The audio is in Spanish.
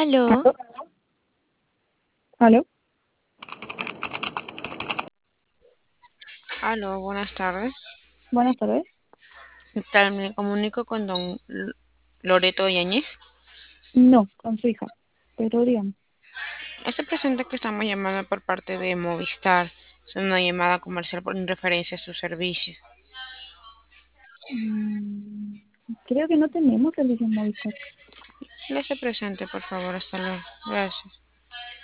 Aló, ¿Aló? ¿Aló? aló, buenas tardes. Buenas tardes. ¿Qué tal? Me comunico con Loreto Yáñez. No, con su hija. Pero dígame. Este presente que estamos llamando por parte de Movistar es una llamada comercial en referencia a su servicio. Mm, Creo que no tenemos servicio en Movistar. Le hace presente, por favor, hasta luego. Gracias.